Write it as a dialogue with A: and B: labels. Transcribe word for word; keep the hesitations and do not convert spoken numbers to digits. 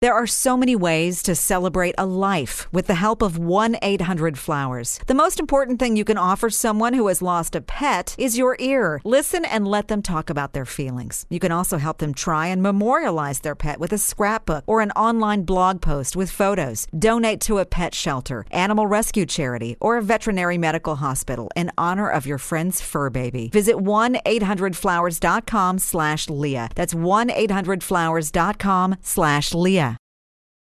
A: There are so many ways to celebrate a life with the help of one eight hundred flowers. The most important thing you can offer someone who has lost a pet is your ear. Listen and let them talk about their feelings. You can also help them try and memorialize their pet with a scrapbook or an online blog post with photos. Donate to a pet shelter, animal rescue charity, or a veterinary medical hospital in honor of your friend's fur baby. Visit one eight hundred flowers dot com slash Leah. That's one eight hundred flowers dot com slash Leah.